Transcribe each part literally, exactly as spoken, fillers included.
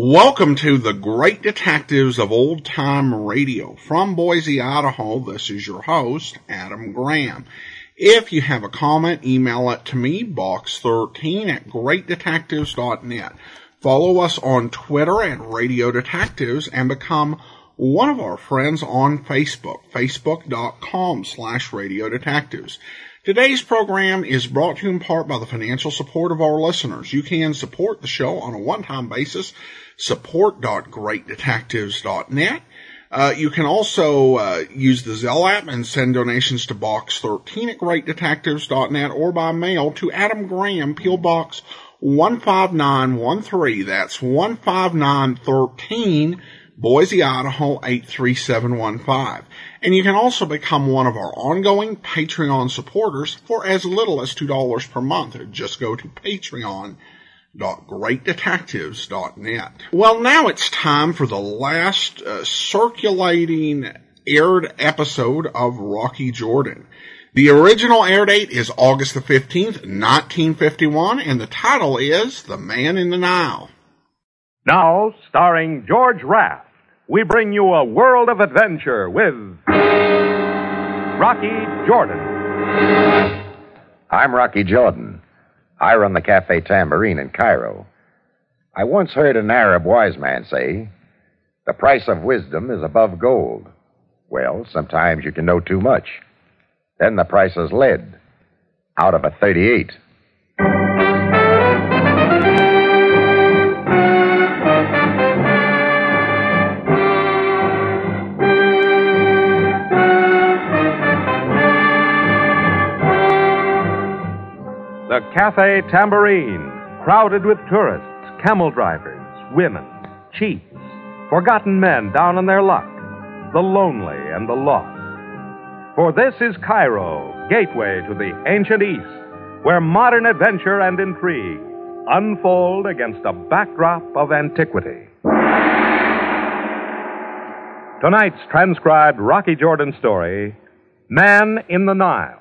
Welcome to the Great Detectives of Old Time Radio. From Boise, Idaho, this is your host, Adam Graham. If you have a comment, email it to me, box thirteen at great detectives dot net. Follow us on Twitter at Radio Detectives and become one of our friends on Facebook, facebook.com slash Radio Detectives. Today's program is brought to you in part by the financial support of our listeners. You can support the show on a one-time basis, support dot great detectives dot net. Uh, you can also uh, use the Zelle app and send donations to box thirteen at great detectives dot net or by mail to Adam Graham, P O Box one five nine one three. That's one five nine one three, Boise, Idaho eight three seven one five. And you can also become one of our ongoing Patreon supporters for as little as two dollars per month. Just go to patreon dot great detectives dot net. Well, now it's time for the last uh, circulating aired episode of Rocky Jordan. The original air date is August the fifteenth, nineteen fifty-one, and the title is The Man in the Nile. Now, starring George Raft, we bring you a world of adventure with Rocky Jordan. I'm Rocky Jordan. I run the Cafe Tambourine in Cairo. I once heard an Arab wise man say, the price of wisdom is above gold. Well, sometimes you can know too much. Then the price is lead out of a thirty-eight. The Cafe Tambourine, crowded with tourists, camel drivers, women, chiefs, forgotten men down on their luck, the lonely and the lost. For this is Cairo, gateway to the ancient East, where modern adventure and intrigue unfold against a backdrop of antiquity. Tonight's transcribed Rocky Jordan story, Man in the Nile.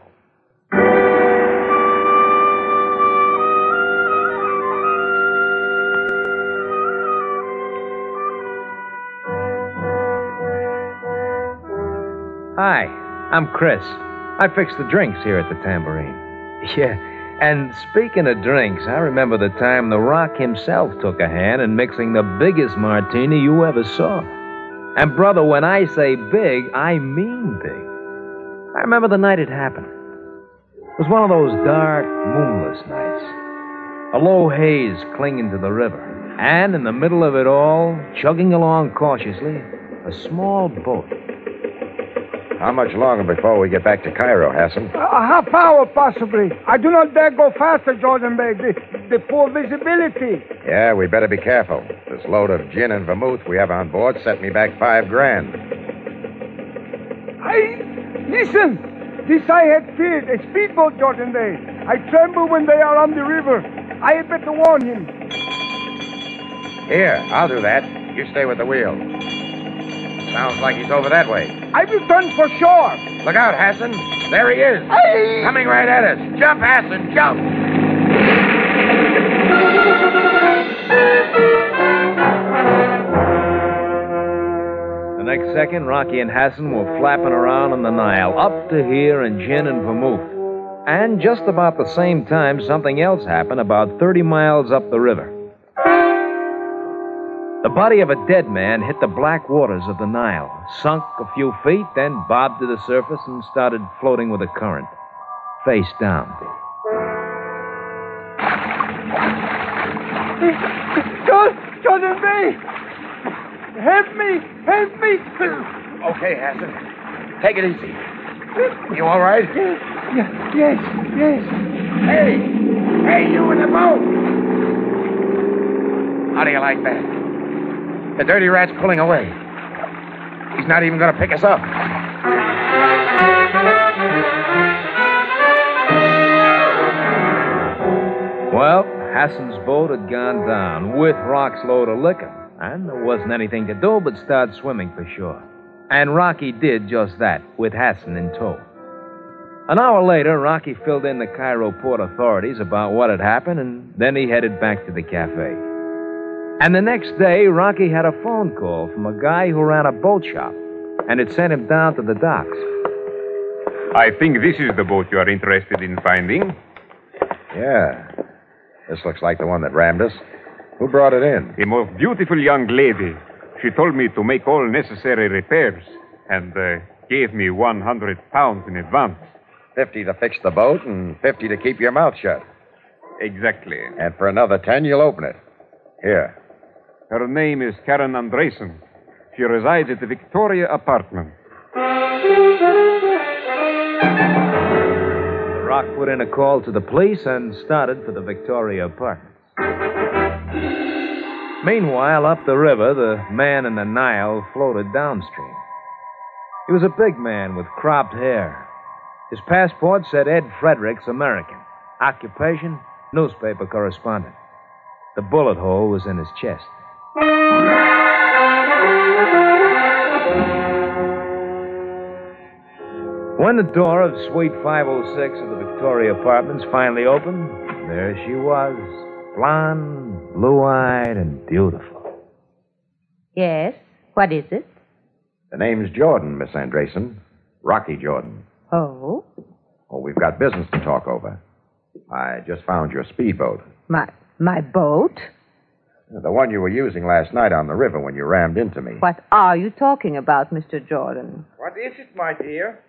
Hi, I'm Chris. I fix the drinks here at the Tambourine. Yeah, and speaking of drinks, I remember the time The Rock himself took a hand in mixing the biggest martini you ever saw. And brother, when I say big, I mean big. I remember the night it happened. It was one of those dark, moonless nights. A low haze clinging to the river. And in the middle of it all, chugging along cautiously, a small boat. How much longer before we get back to Cairo, Hassan? A half hour, possibly. I do not dare go faster, Jordan Bay. The, the poor visibility. Yeah, we better be careful. This load of gin and vermouth we have on board set me back five grand. I... Listen. This I had feared. A speedboat, Jordan Bay. I tremble when they are on the river. I had better warn him. Here, I'll do that. You stay with the wheel. Sounds like he's over that way. I will turn for shore. Look out, Hassan. There he is. Aye. Coming right at us. Jump, Hassan, jump. The next second, Rocky and Hassan were flapping around on the Nile, up to here in gin and vermouth. And just about the same time, something else happened about thirty miles up the river. The body of a dead man hit the black waters of the Nile, sunk a few feet, then bobbed to the surface and started floating with the current, face down. Jordan Bay! Help me! Help me! Okay, Hassan. Take it easy. You all right? Yes, yes, yes. Hey! Hey, you in the boat! How do you like that? The dirty rat's pulling away. He's not even going to pick us up. Well, Hassan's boat had gone down with Rock's load of liquor, and there wasn't anything to do but start swimming for shore. And Rocky did just that, with Hassan in tow. An hour later, Rocky filled in the Cairo port authorities about what had happened, and then he headed back to the cafe. And the next day, Rocky had a phone call from a guy who ran a boat shop, and it sent him down to the docks. I think this is the boat you are interested in finding. Yeah. This looks like the one that rammed us. Who brought it in? A most beautiful young lady. She told me to make all necessary repairs and uh, gave me one hundred pounds in advance. Fifty to fix the boat and fifty to keep your mouth shut. Exactly. And for another ten, you'll open it. Here. Her name is Karen Andresen. She resides at the Victoria apartment. The Rock put in a call to the police and started for the Victoria apartments. Meanwhile, up the river, the man in the Nile floated downstream. He was a big man with cropped hair. His passport said Ed Fredericks, American. Occupation, newspaper correspondent. The bullet hole was in his chest. When the door of Suite five oh six of the Victoria Apartments finally opened, there she was, blonde, blue-eyed, and beautiful. Yes? What is it? The name's Jordan, Miss Andresen. Rocky Jordan. Oh? Oh, we've got business to talk over. I just found your speedboat. My my boat? The one you were using last night on the river when you rammed into me. What are you talking about, Mister Jordan? What is it, my dear?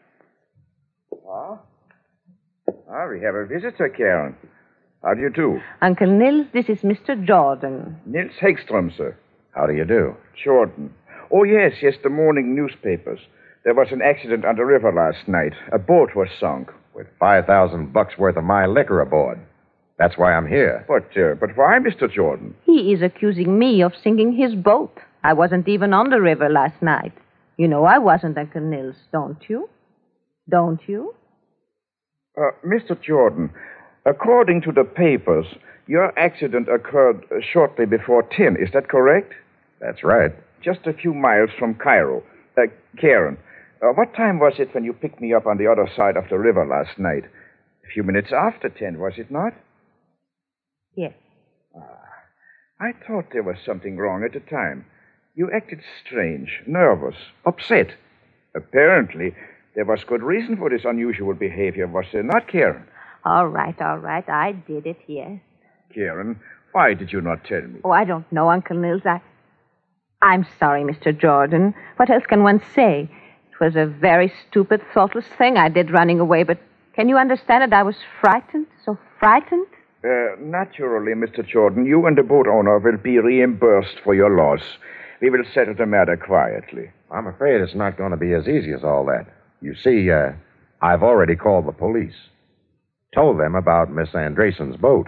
Ah? Ah, we have a visitor, Karen. How do you do? Uncle Nils, this is Mister Jordan. Nils Hegström, sir. How do you do? Jordan. Oh, yes, yes, the morning newspapers. There was an accident on the river last night. A boat was sunk. With five thousand bucks worth of my liquor aboard. That's why I'm here. But, uh, but why, Mister Jordan? He is accusing me of sinking his boat. I wasn't even on the river last night. You know I wasn't, Uncle Nils, don't you? Don't you? Uh, Mister Jordan, according to the papers, your accident occurred uh, shortly before ten. Is that correct? That's right. Just a few miles from Cairo. Uh, Karen, uh, what time was it when you picked me up on the other side of the river last night? A few minutes after ten, was it not? Yes. Ah, I thought there was something wrong at the time. You acted strange, nervous, upset. Apparently, there was good reason for this unusual behavior, was there not, Karen? All right, all right. I did it, yes. Karen, why did you not tell me? Oh, I don't know, Uncle Nils. I... I'm sorry, Mister Jordan. What else can one say? It was a very stupid, thoughtless thing I did running away, but can you understand it? I was frightened, so frightened. Uh, naturally, Mister Jordan, you and the boat owner will be reimbursed for your loss. We will settle the matter quietly. I'm afraid it's not going to be as easy as all that. You see, uh, I've already called the police. Told them about Miss Andresen's boat.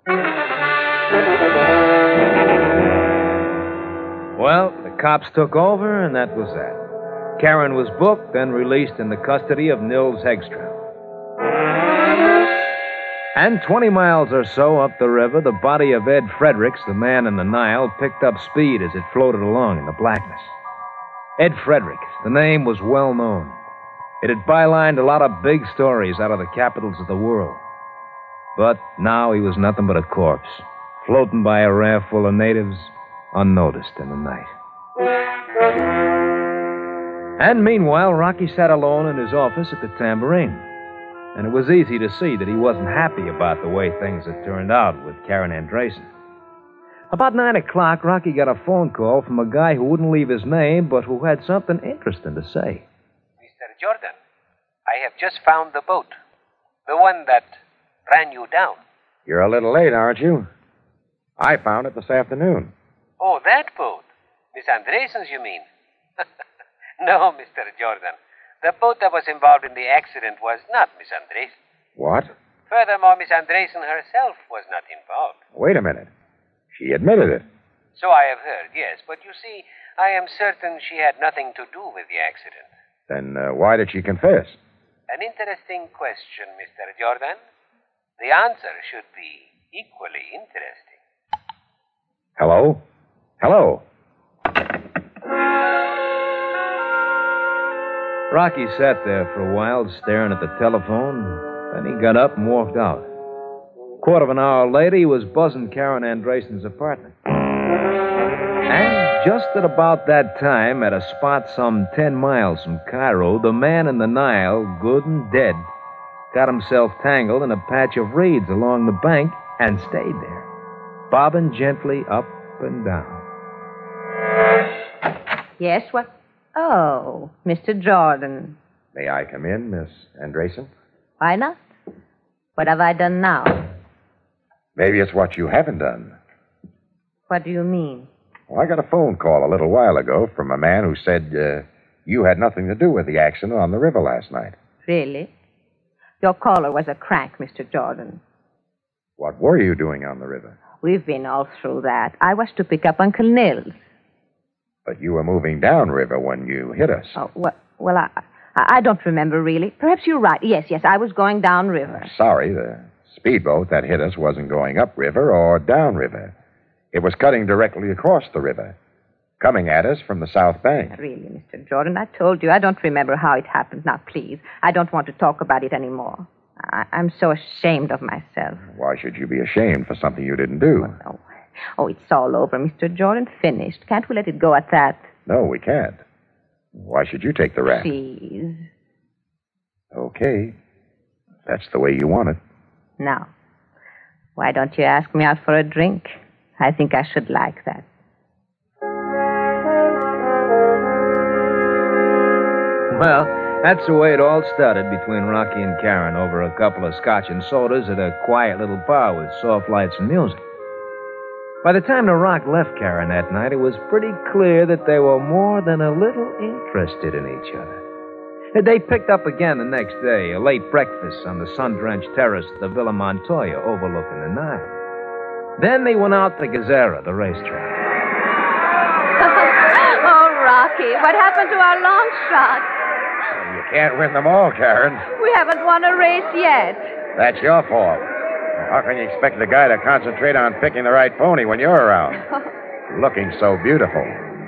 Well, the cops took over, and that was that. Karen was booked and released in the custody of Nils Hegström. And twenty miles or so up the river, the body of Ed Fredericks, the man in the Nile, picked up speed as it floated along in the blackness. Ed Fredericks, the name was well known. It had bylined a lot of big stories out of the capitals of the world. But now he was nothing but a corpse, floating by a raft full of natives, unnoticed in the night. And meanwhile, Rocky sat alone in his office at the Tambourine. And it was easy to see that he wasn't happy about the way things had turned out with Karen Andresen. About nine o'clock, Rocky got a phone call from a guy who wouldn't leave his name, but who had something interesting to say. Mister Jordan, I have just found the boat. The one that ran you down. You're a little late, aren't you? I found it this afternoon. Oh, that boat. Miss Andresen's, you mean? No, Mister Jordan. The boat that was involved in the accident was not Miss Andresen. What? Furthermore, Miss Andresen herself was not involved. Wait a minute. She admitted it. So I have heard, yes. But you see, I am certain she had nothing to do with the accident. Then uh, why did she confess? An interesting question, Mister Jordan. The answer should be equally interesting. Hello? Hello? Rocky sat there for a while, staring at the telephone. Then he got up and walked out. Quarter of an hour later, he was buzzing Karen Andresen's apartment. And just at about that time, at a spot some ten miles from Cairo, the man in the Nile, good and dead, got himself tangled in a patch of reeds along the bank and stayed there, bobbing gently up and down. Yes, what? Oh, Mister Jordan. May I come in, Miss Andresen? Why not? What have I done now? Maybe it's what you haven't done. What do you mean? Well, I got a phone call a little while ago from a man who said uh, you had nothing to do with the accident on the river last night. Really? Your caller was a crank, Mister Jordan. What were you doing on the river? We've been all through that. I was to pick up Uncle Nils. But you were moving downriver when you hit us. Oh, well, well I, I don't remember really. Perhaps you're right. Yes, yes, I was going downriver. Sorry, the speedboat that hit us wasn't going upriver or downriver. It was cutting directly across the river, coming at us from the south bank. Really, Mister Jordan, I told you I don't remember how it happened. Now, please, I don't want to talk about it anymore. I, I'm so ashamed of myself. Why should you be ashamed for something you didn't do? Oh, no. Oh, it's all over, Mister Jordan. Finished. Can't we let it go at that? No, we can't. Why should you take the rap? Please. Okay. That's the way you want it. Now, why don't you ask me out for a drink? I think I should like that. Well, that's the way it all started between Rocky and Karen over a couple of scotch and sodas at a quiet little bar with soft lights and music. By the time the Rock left Karen that night, it was pretty clear that they were more than a little interested in each other. They picked up again the next day, a late breakfast on the sun-drenched terrace of the Villa Montoya overlooking the Nile. Then they went out to Gazera, the racetrack. Oh, Rocky, what happened to our long shot? You can't win them all, Karen. We haven't won a race yet. That's your fault. How can you expect the guy to concentrate on picking the right pony when you're around? Looking so beautiful.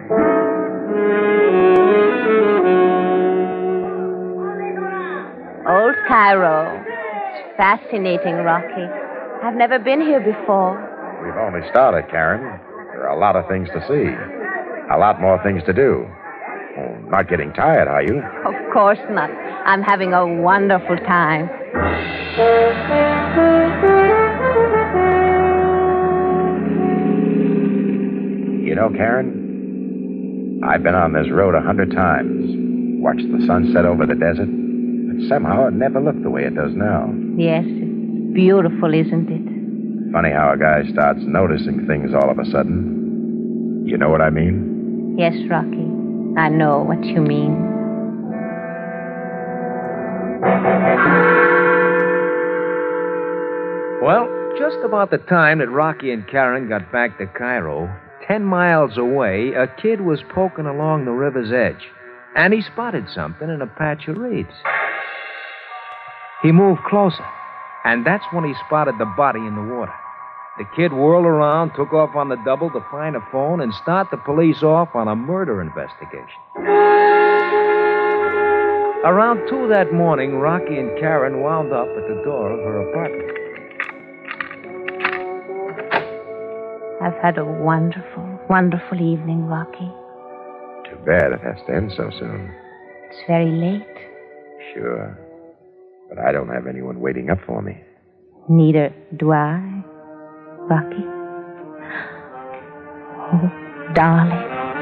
Old Cairo. It's fascinating, Rocky. I've never been here before. We've only started, Karen. There are a lot of things to see. A lot more things to do. Oh, not getting tired, are you? Of course not. I'm having a wonderful time. You know, Karen, I've been on this road a hundred times, watched the sun set over the desert, but somehow it never looked the way it does now. Yes, it's beautiful, isn't it? Funny how a guy starts noticing things all of a sudden. You know what I mean? Yes, Rocky. I know what you mean. Well, just about the time that Rocky and Karen got back to Cairo, ten miles away, a kid was poking along the river's edge, and he spotted something in a patch of reeds. He moved closer, and that's when he spotted the body in the water. The kid whirled around, took off on the double to find a phone, and start the police off on a murder investigation. Around two that morning, Rocky and Karen wound up at the door of her apartment. I've had a wonderful, wonderful evening, Rocky. Too bad it has to end so soon. It's very late. Sure. But I don't have anyone waiting up for me. Neither do I, Rocky. Oh, darling.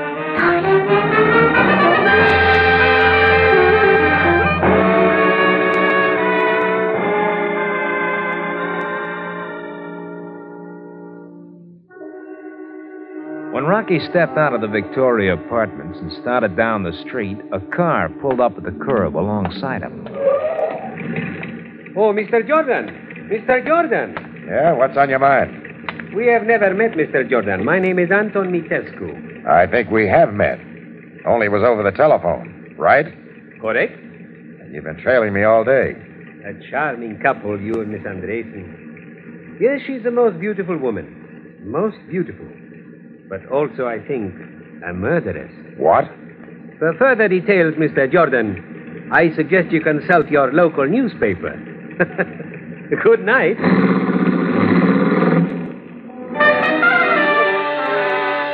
When Rocky stepped out of the Victoria Apartments and started down the street, a car pulled up at the curb alongside him. Oh, Mister Jordan. Mister Jordan. Yeah, what's on your mind? We have never met, Mister Jordan. My name is Anton Mitescu. I think we have met. Only it was over the telephone, right? Correct? And you've been trailing me all day. A charming couple, you and Miss Andresen. Yes, she's the most beautiful woman. Most beautiful. But also, I think, a murderess. What? For further details, Mister Jordan, I suggest you consult your local newspaper. Good night.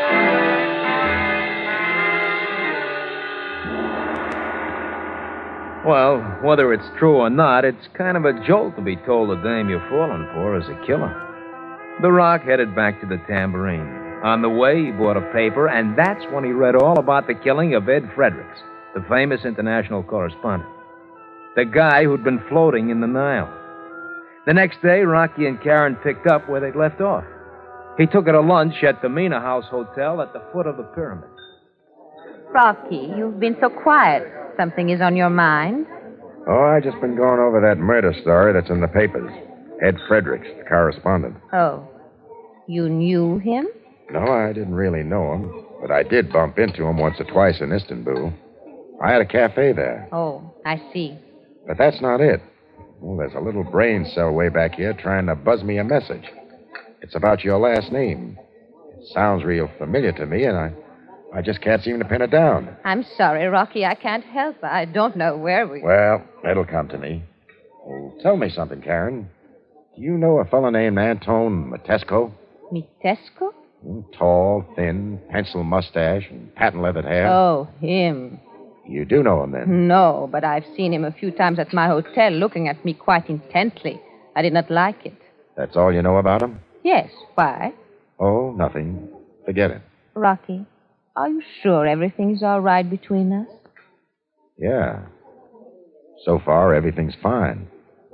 Well, whether it's true or not, it's kind of a jolt to be told the dame you're falling for is a killer. The Rock headed back to the Tambourine. On the way, he bought a paper, and that's when he read all about the killing of Ed Fredericks, the famous international correspondent. The guy who'd been floating in the Nile. The next day, Rocky and Karen picked up where they'd left off. He took her to lunch at the Mina House Hotel at the foot of the pyramid. Rocky, you've been so quiet. Something is on your mind? Oh, I just been going over that murder story that's in the papers. Ed Fredericks, the correspondent. Oh. You knew him? No, I didn't really know him, but I did bump into him once or twice in Istanbul. I had a cafe there. Oh, I see. But that's not it. Well, there's a little brain cell way back here trying to buzz me a message. It's about your last name. It sounds real familiar to me, and I, I just can't seem to pin it down. I'm sorry, Rocky. I can't help. I don't know where we... Well, it'll come to me. Oh, tell me something, Karen. Do you know a fellow named Antone Matesco? Mitesco? Tall, thin, pencil mustache, and patent-leathered hair. Oh, him. You do know him, then? No, but I've seen him a few times at my hotel looking at me quite intently. I did not like it. That's all you know about him? Yes. Why? Oh, nothing. Forget it. Rocky, are you sure everything's all right between us? Yeah. So far, everything's fine.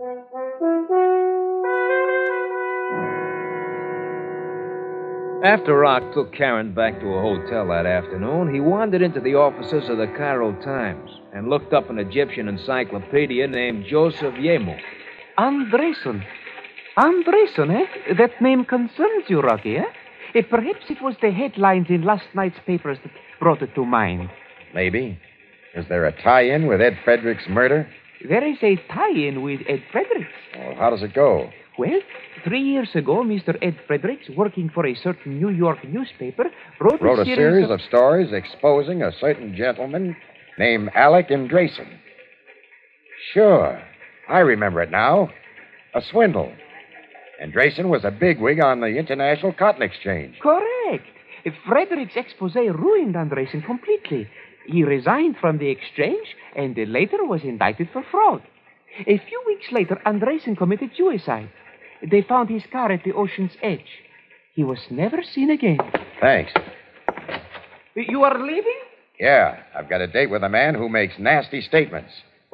After Rock took Karen back to a hotel that afternoon, he wandered into the offices of the Cairo Times and looked up an Egyptian encyclopedia named Joseph Yemo. Andresen. Andresen, eh? That name concerns you, Rocky, eh? eh? Perhaps it was the headlines in last night's papers that brought it to mind. Maybe. Is there a tie-in with Ed Fredericks' murder? There is a tie-in with Ed Fredericks. Well, how does it go? Well, three years ago, Mister Ed Fredericks, working for a certain New York newspaper, wrote, wrote a, a series, series of... of stories exposing a certain gentleman named Alec Andresen. Sure. I remember it now. A swindle. Andresen was a bigwig on the International Cotton Exchange. Correct. Fredericks' expose ruined Andresen completely. He resigned from the exchange and later was indicted for fraud. A few weeks later, Andresen committed suicide. They found his car at the ocean's edge. He was never seen again. Thanks. You are leaving? Yeah, I've got a date with a man who makes nasty statements.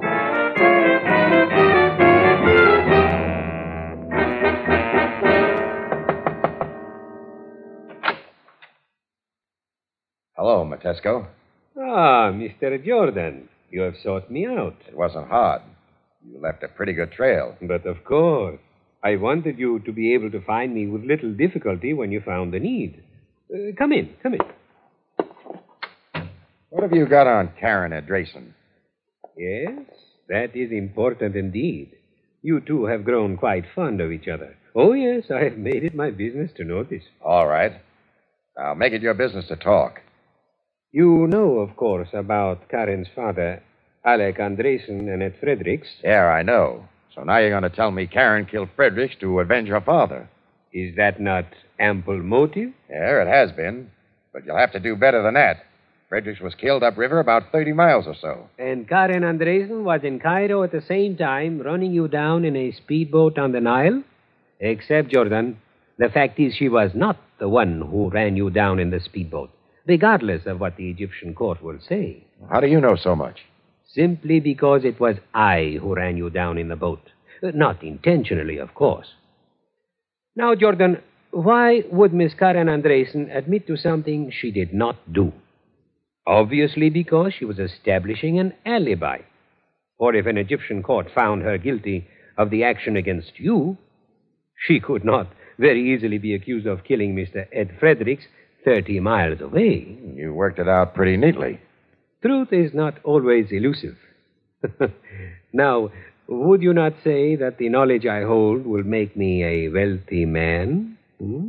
Hello, Matesco. Ah, Mister Jordan. You have sought me out. It wasn't hard. You left a pretty good trail. But of course. I wanted you to be able to find me with little difficulty when you found the need. Uh, come in, come in. What have you got on Karen Andresen? Yes, that is important indeed. You two have grown quite fond of each other. Oh, yes, I have made it my business to notice. All right. Now, make it your business to talk. You know, of course, about Karen's father, Alec Andresen and Ed Fredericks. Yeah, I know. So now you're going to tell me Karen killed Fredericks to avenge her father. Is that not ample motive? Yeah, it has been. But you'll have to do better than that. Fredericks was killed upriver about thirty miles or so. And Karen Andresen was in Cairo at the same time, running you down in a speedboat on the Nile? Except, Jordan, the fact is she was not the one who ran you down in the speedboat, regardless of what the Egyptian court will say. How do you know so much? Simply because it was I who ran you down in the boat. Not intentionally, of course. Now, Jordan, why would Miss Karen Andresen admit to something she did not do? Obviously because she was establishing an alibi. Or if an Egyptian court found her guilty of the action against you, she could not very easily be accused of killing Mister Ed Fredericks thirty miles away. You worked it out pretty neatly. Truth is not always elusive. Now, would you not say that the knowledge I hold will make me a wealthy man? Hmm?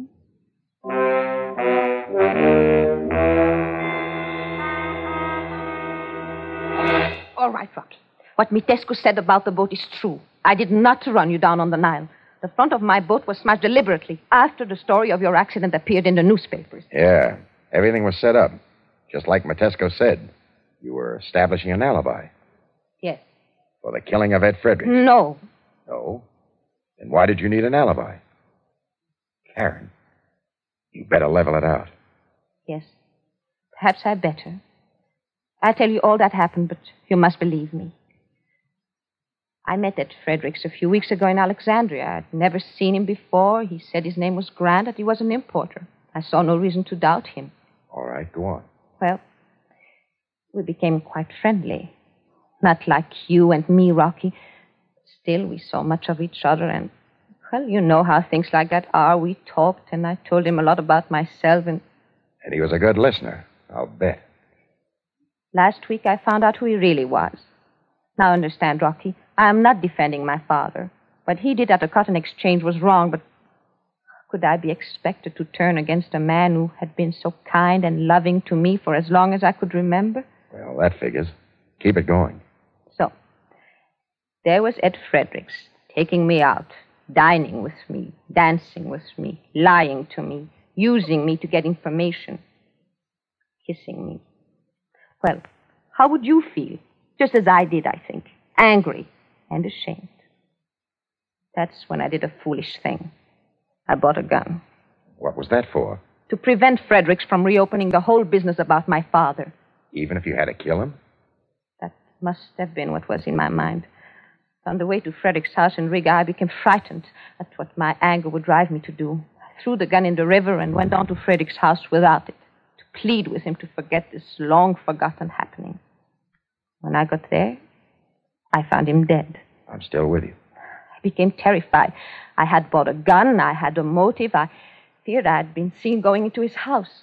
All right, Rocky. What Mitescu said about the boat is true. I did not run you down on the Nile. The front of my boat was smashed deliberately after the story of your accident appeared in the newspapers. Yeah, everything was set up, just like Matesco said. You were establishing an alibi. Yes. For the killing of Ed Fredericks? No. No? Then why did you need an alibi? Karen, you better level it out. Yes. Perhaps I better. I'll tell you all that happened, but you must believe me. I met Ed Fredericks a few weeks ago in Alexandria. I'd never seen him before. He said his name was Grant, that he was an importer. I saw no reason to doubt him. All right, go on. Well, we became quite friendly. Not like you and me, Rocky. Still, we saw much of each other, and, well, you know how things like that are. We talked, and I told him a lot about myself, and... And he was a good listener, I'll bet. Last week, I found out who he really was. Now, understand, Rocky, I am not defending my father. What he did at the cotton exchange was wrong, but could I be expected to turn against a man who had been so kind and loving to me for as long as I could remember? Well, that figures. Keep it going. So, there was Ed Fredericks taking me out, dining with me, dancing with me, lying to me, using me to get information, kissing me. Well, how would you feel? Just as I did, I think. Angry and ashamed. That's when I did a foolish thing. I bought a gun. What was that for? To prevent Fredericks from reopening the whole business about my father. Even if you had to kill him? That must have been what was in my mind. On the way to Fredericks' house in Riga, I became frightened at what my anger would drive me to do. I threw the gun in the river and went on to Fredericks' house without it, to plead with him to forget this long-forgotten happening. When I got there, I found him dead. I'm still with you. I became terrified. I had bought a gun. I had a motive. I feared I had been seen going into his house.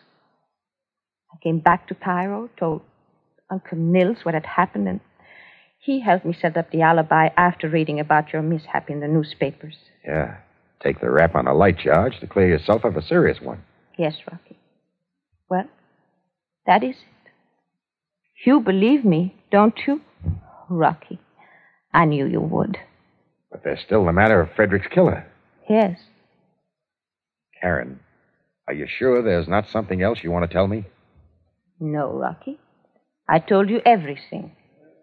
I came back to Cairo, told Uncle Nils what had happened, and he helped me set up the alibi after reading about your mishap in the newspapers. Yeah. Take the rap on a light charge to clear yourself of a serious one. Yes, Rocky. Well, that is it. You believe me, don't you? Rocky, I knew you would. But there's still the matter of Frederick's killer. Yes. Karen, are you sure there's not something else you want to tell me? No, Rocky. I told you everything.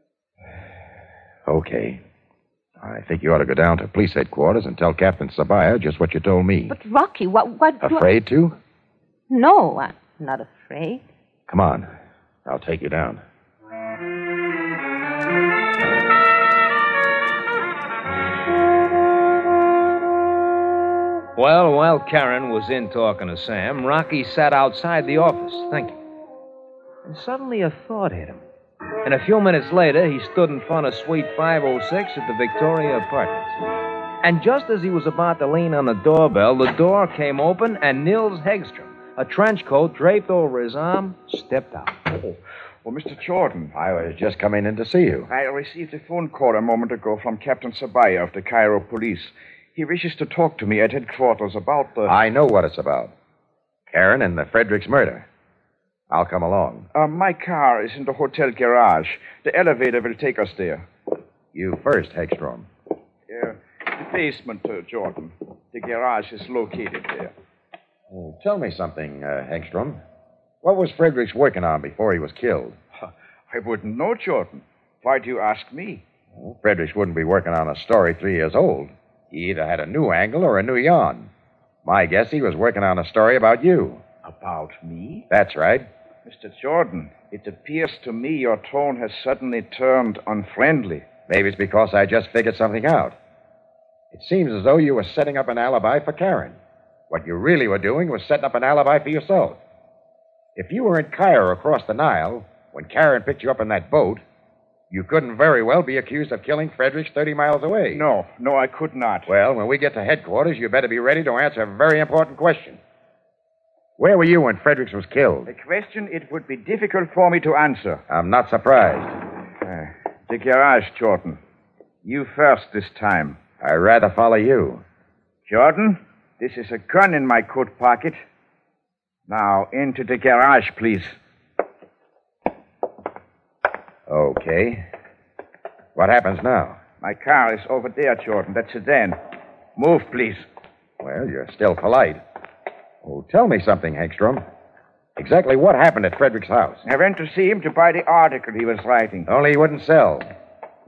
Okay. I think you ought to go down to police headquarters and tell Captain Sabaya just what you told me. But, Rocky, what... what Afraid do I... to? No, I'm not afraid. Come on. I'll take you down. Well, while Karen was in talking to Sam, Rocky sat outside the office thinking. And suddenly a thought hit him. And a few minutes later, he stood in front of Suite five oh six at the Victoria Apartments. And just as he was about to lean on the doorbell, the door came open and Nils Hegstrom, a trench coat draped over his arm, stepped out. Oh, well, Mister Jordan. I was just coming in to see you. I received a phone call a moment ago from Captain Sabaya of the Cairo police. He wishes to talk to me at headquarters about the... I know what it's about. Karen and the Fredericks murder. I'll come along. Uh, my car is in the hotel garage. The elevator will take us there. You first, Hegstrom. Yeah, the basement, uh, Jordan. The garage is located there. Oh, tell me something, uh, Hegstrom. What was Fredericks working on before he was killed? I wouldn't know, Jordan. Why do you ask me? Well, Fredericks wouldn't be working on a story three years old. He either had a new angle or a new yarn. My guess he was working on a story about you. About me? That's right. Mister Jordan, it appears to me your tone has suddenly turned unfriendly. Maybe it's because I just figured something out. It seems as though you were setting up an alibi for Karen. What you really were doing was setting up an alibi for yourself. If you were in Cairo across the Nile when Karen picked you up in that boat, you couldn't very well be accused of killing Fredericks thirty miles away. No, no, I could not. Well, when we get to headquarters, you better be ready to answer a very important question. Where were you when Fredericks was killed? A question it would be difficult for me to answer. I'm not surprised. Uh, the garage, Jordan. You first this time. I'd rather follow you. Jordan, this is a gun in my coat pocket. Now, into the garage, please. Okay. What happens now? My car is over there, Jordan. That sedan. Move, please. Well, you're still polite. Oh, tell me something, Hegstrom. Exactly what happened at Fredericks' house? I went to see him to buy the article he was writing. Only he wouldn't sell.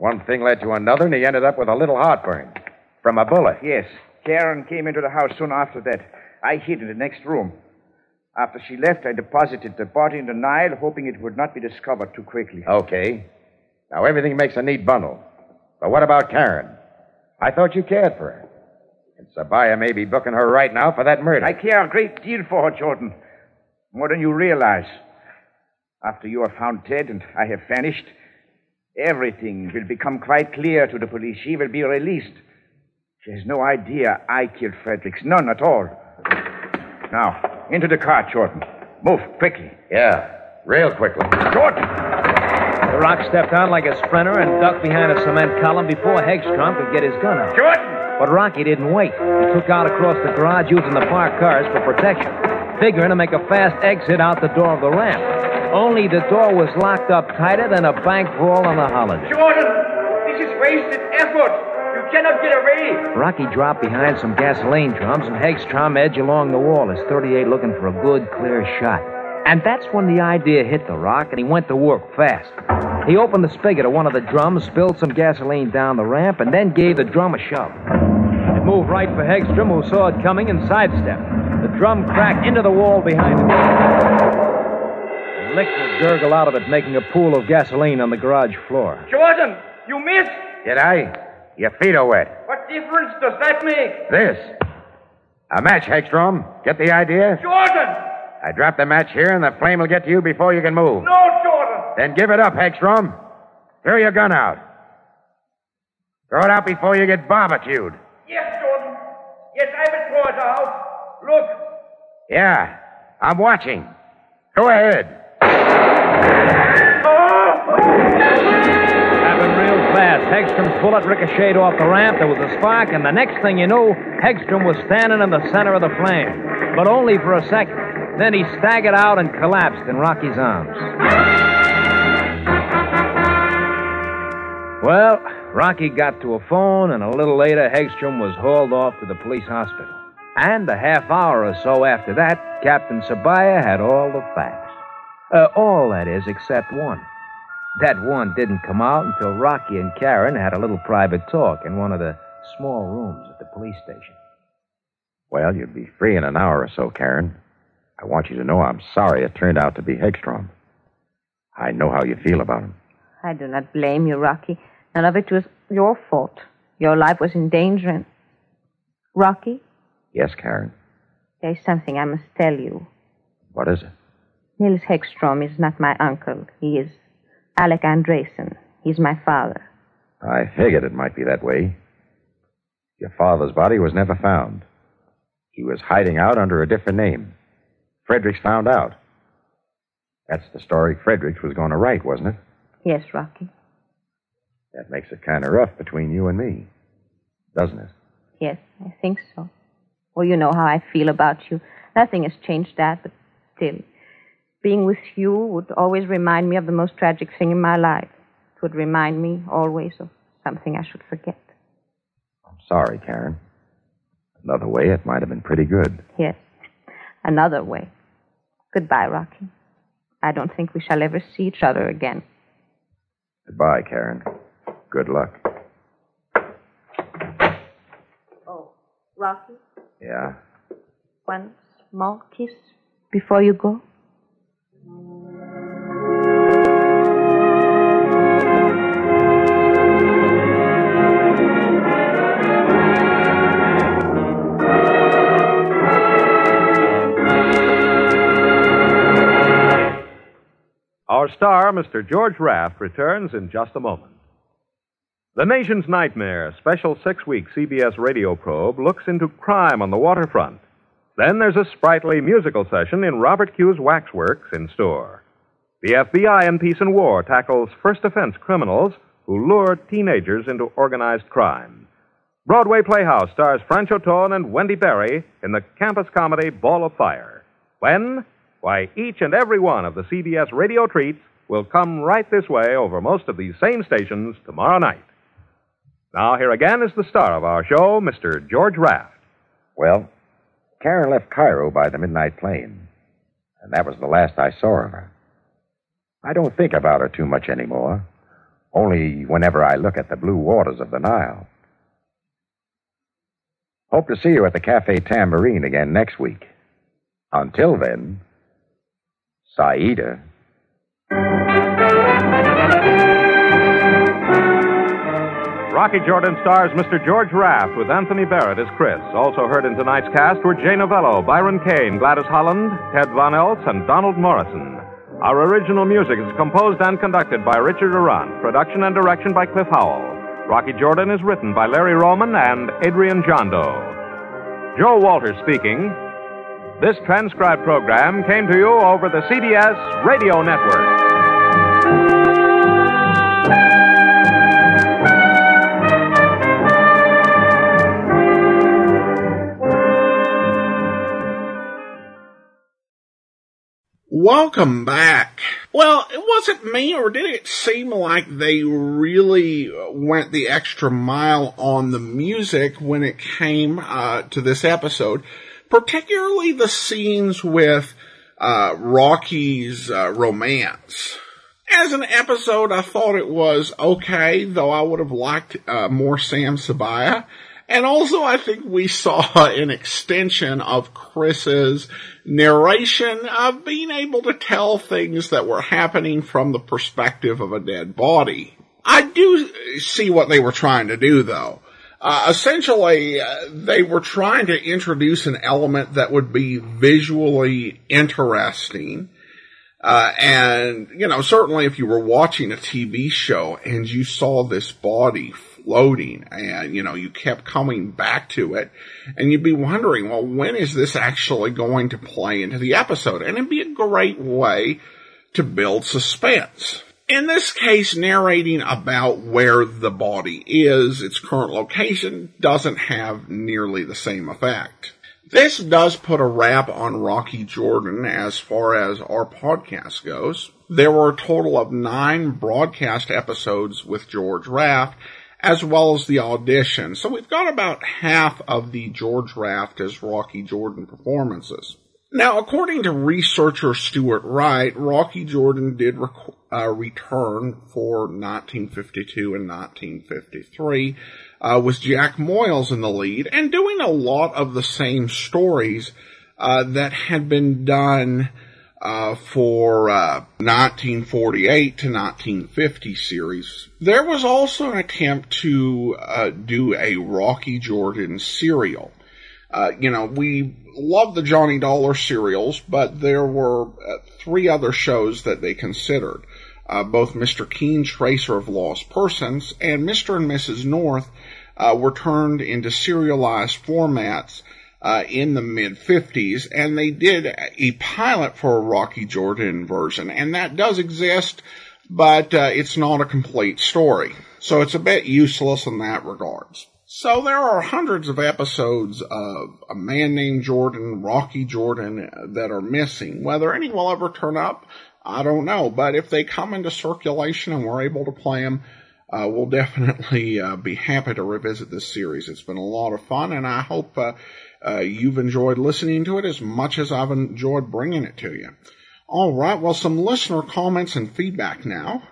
One thing led to another, and he ended up with a little heartburn. From a bullet. Yes. Karen came into the house soon after that. I hid in the next room. After she left, I deposited the body in the Nile, hoping it would not be discovered too quickly. Okay. Now, everything makes a neat bundle. But what about Karen? I thought you cared for her. And Sabaya may be booking her right now for that murder. I care a great deal for her, Jordan. More than you realize. After you are found dead and I have vanished, everything will become quite clear to the police. She will be released. She has no idea I killed Fredericks. None at all. Now, into the car, Jordan. Move, quickly. Yeah, real quickly. Jordan! The Rock stepped out like a sprinter and ducked behind a cement column before Hegstrom could get his gun out. Jordan! But Rocky didn't wait. He took out across the garage using the parked cars for protection, figuring to make a fast exit out the door of the ramp. Only the door was locked up tighter than a bank vault on a holiday. Jordan! This is wasted effort! You cannot get away! Rocky dropped behind some gasoline drums, and Hegstrom edged along the wall, his thirty-eight looking for a good, clear shot. And that's when the idea hit the Rock, and he went to work fast. He opened the spigot of one of the drums, spilled some gasoline down the ramp, and then gave the drum a shove. It moved right for Hegstrom, who saw it coming and sidestepped. The drum cracked into the wall behind him. The liquid gurgled out of it, making a pool of gasoline on the garage floor. Jordan, you missed! Did I? Your feet are wet. What difference does that make? This. A match, Hegstrom. Get the idea? Jordan! I drop the match here, and the flame will get to you before you can move. No, Jordan! Then give it up, Hegstrom. Throw your gun out. Throw it out before you get barbecued. Yes, Jordan. Yes, I will throw it out. Look. Yeah, I'm watching. Go ahead. Happened real fast. Hegstrom's bullet ricocheted off the ramp. There was a spark, and the next thing you knew, Hegstrom was standing in the center of the flame. But only for a second. Then he staggered out and collapsed in Rocky's arms. Well, Rocky got to a phone, and a little later, Hegstrom was hauled off to the police hospital. And a half hour or so after that, Captain Sabaya had all the facts. Uh, all, that is, except one. That one didn't come out until Rocky and Karen had a little private talk in one of the small rooms at the police station. Well, you'll be free in an hour or so, Karen. I want you to know I'm sorry it turned out to be Hegstrom. I know how you feel about him. I do not blame you, Rocky. None of it was your fault. Your life was in danger and... Rocky? Yes, Karen? There is something I must tell you. What is it? Nils Hegstrom is not my uncle. He is Alec Andresen. He's my father. I figured it might be that way. Your father's body was never found. He was hiding out under a different name. Fredericks found out. That's the story Fredericks was going to write, wasn't it? Yes, Rocky. That makes it kind of rough between you and me, doesn't it? Yes, I think so. Well, you know how I feel about you. Nothing has changed that, but still, being with you would always remind me of the most tragic thing in my life. It would remind me always of something I should forget. I'm sorry, Karen. Another way, it might have been pretty good. Yes, another way. Goodbye, Rocky. I don't think we shall ever see each other again. Goodbye, Karen. Good luck. Oh, Rocky? Yeah? One small kiss before you go? Our star, Mister George Raft, returns in just a moment. The Nation's Nightmare, special six-week C B S radio probe, looks into crime on the waterfront. Then there's a sprightly musical session in Robert Q's Waxworks in store. The F B I in Peace and War tackles first offense criminals who lure teenagers into organized crime. Broadway Playhouse stars Francho Ton and Wendy Berry in the campus comedy Ball of Fire. When? Why, each and every one of the C B S radio treats will come right this way over most of these same stations tomorrow night. Now, here again is the star of our show, Mister George Raft. Well, Karen left Cairo by the midnight plane, and that was the last I saw of her. I don't think about her too much anymore. only whenever I look at the blue waters of the Nile. Hope to see you at the Cafe Tambourine again next week. Until then, Saida. Rocky Jordan stars Mister George Raft with Anthony Barrett as Chris. Also heard in tonight's cast were Jay Novello, Byron Kane, Gladys Holland, Ted Von Eltz, and Donald Morrison. Our original music is composed and conducted by Richard Arant. Production and direction by Cliff Howell. Rocky Jordan is written by Larry Roman and Adrian Jondo. Joe Walters speaking. This transcribed program came to you over the C B S Radio Network. Welcome back. Well, it wasn't me, or did it seem like they really went the extra mile on the music when it came uh, to this episode, particularly the scenes with uh, Rocky's uh, romance. As an episode, I thought it was okay, though I would have liked uh, more Sam Sabaya. And also, I think we saw an extension of Chris's narration of being able to tell things that were happening from the perspective of a dead body. I do see what they were trying to do, though. Uh, essentially, uh, they were trying to introduce an element that would be visually interesting. Uh, and, you know, certainly if you were watching a T V show and you saw this body floating and, you know, you kept coming back to it and you'd be wondering, well, when is this actually going to play into the episode? And it'd be a great way to build suspense. In this case, narrating about where the body is, its current location, doesn't have nearly the same effect. This does put a wrap on Rocky Jordan as far as our podcast goes. There were a total of nine broadcast episodes with George Raft, as well as the audition. So we've got about half of the George Raft as Rocky Jordan performances. Now, according to researcher Stuart Wright, Rocky Jordan did rec- uh, return for nineteen fifty-two and nineteen fifty-three, uh, with Jack Moyles in the lead, and doing a lot of the same stories uh, that had been done uh, for uh, nineteen forty-eight to nineteen fifty series. There was also an attempt to uh, do a Rocky Jordan serial. Uh, you know, we love the Johnny Dollar serials, but there were uh, three other shows that they considered. Uh, both Mister Keen, Tracer of Lost Persons, and Mister and Missus North uh, were turned into serialized formats uh, in the mid-fifties, and they did a pilot for a Rocky Jordan version, and that does exist, but uh, it's not a complete story. So it's a bit useless in that regards. So there are hundreds of episodes of A Man Named Jordan, Rocky Jordan, that are missing. Whether any will ever turn up, I don't know. But if they come into circulation and we're able to play them, uh, we'll definitely uh, be happy to revisit this series. It's been a lot of fun, and I hope uh, uh, you've enjoyed listening to it as much as I've enjoyed bringing it to you. All right, well, some listener comments and feedback now.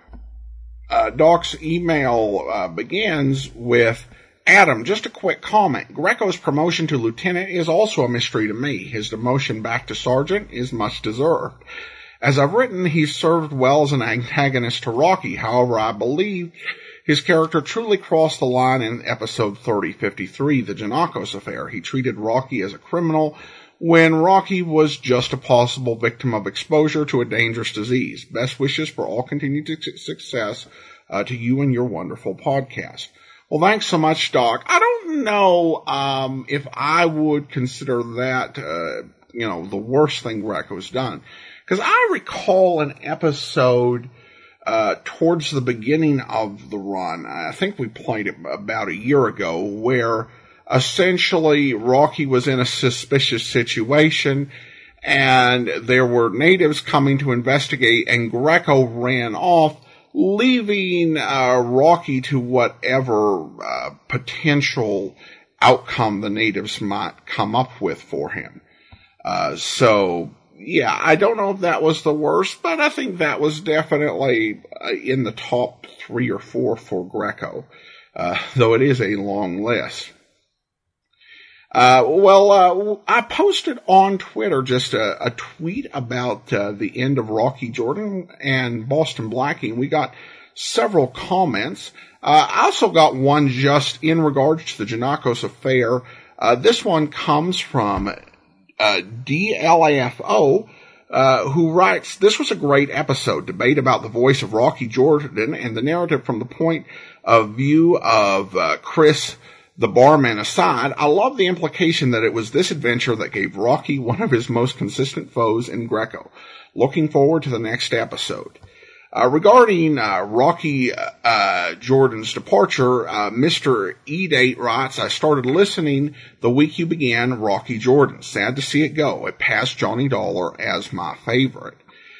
Uh, Doc's email uh, begins with, Adam, just a quick comment. Greco's promotion to lieutenant is also a mystery to me. His demotion back to sergeant is much deserved. As I've written, he served well as an antagonist to Rocky. However, I believe his character truly crossed the line in episode thirty fifty-three, the Giannakos affair. He treated Rocky as a criminal when Rocky was just a possible victim of exposure to a dangerous disease. Best wishes for all continued success uh, to you and your wonderful podcast. Well, thanks so much, Doc. I don't know um, if I would consider that, uh, you know, the worst thing Greco's done. Because I recall an episode uh, towards the beginning of the run, I think we played it about a year ago, where essentially Rocky was in a suspicious situation, and there were natives coming to investigate, and Greco ran off, leaving uh, Rocky to whatever uh, potential outcome the natives might come up with for him. Uh, so, yeah, I don't know if that was the worst, but I think that was definitely in the top three or four for Greco, uh, though it is a long list. Uh, well, uh, I posted on Twitter just a, a tweet about uh, the end of Rocky Jordan and Boston Blackie. We got several comments. Uh, I also got one just in regards to the Giannakos affair. Uh, this one comes from uh, D L A F O, uh, who writes, "This was a great episode. Debate about the voice of Rocky Jordan and the narrative from the point of view of uh, Chris the barman aside. I love the implication that it was this adventure that gave Rocky one of his most consistent foes in Greco. Looking forward to the next episode." Uh, regarding uh, Rocky uh, Jordan's departure, uh, Mister E-Date writes, "I started listening the week you began Rocky Jordan. Sad to see it go. It passed Johnny Dollar as my favorite."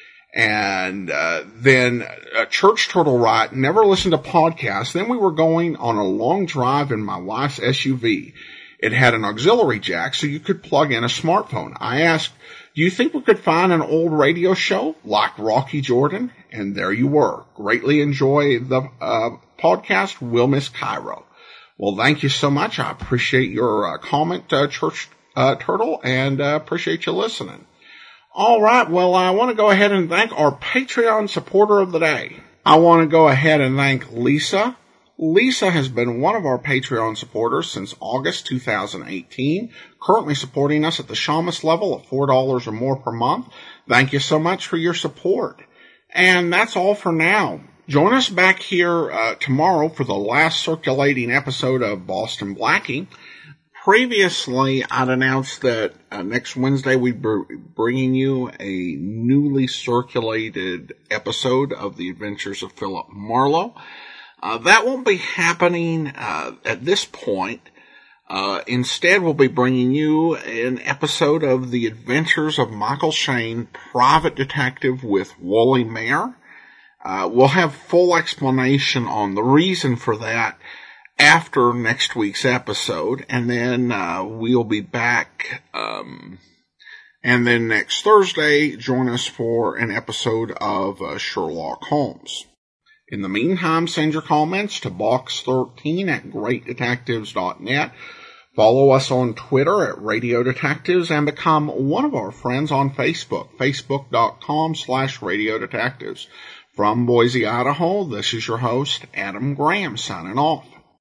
And uh, then uh, Church Turtle writes, "Never listened to podcasts. Then we were going on a long drive in my wife's S U V. It had an auxiliary jack so you could plug in a smartphone. I asked, do you think we could find an old radio show like Rocky Jordan? And there you were. Greatly enjoy the uh, podcast. Will miss Cairo." Well, thank you so much. I appreciate your uh, comment, uh, Church uh, Turtle, and uh, appreciate you listening. All right, well, I want to go ahead and thank our Patreon supporter of the day. I want to go ahead and thank Lisa. Lisa has been one of our Patreon supporters since August two thousand eighteen, currently supporting us at the Shamus level of four dollars or more per month. Thank you so much for your support. And that's all for now. Join us back here uh, tomorrow for the last circulating episode of Boston Blackie. Previously, I'd announced that uh, next Wednesday we'd be bringing you a newly circulated episode of The Adventures of Philip Marlowe. Uh, that won't be happening uh, at this point. Uh, instead, we'll be bringing you an episode of The Adventures of Michael Shayne, Private Detective with Wally Mayer. Uh, we'll have full explanation on the reason for that after next week's episode, and then uh, we'll be back, um, and then next Thursday, join us for an episode of uh, Sherlock Holmes. In the meantime, send your comments to box thirteen at great detectives dot net. Follow us on Twitter at Radio Detectives and become one of our friends on Facebook, facebook.com slash Radio Detectives. From Boise, Idaho, this is your host, Adam Graham, signing off.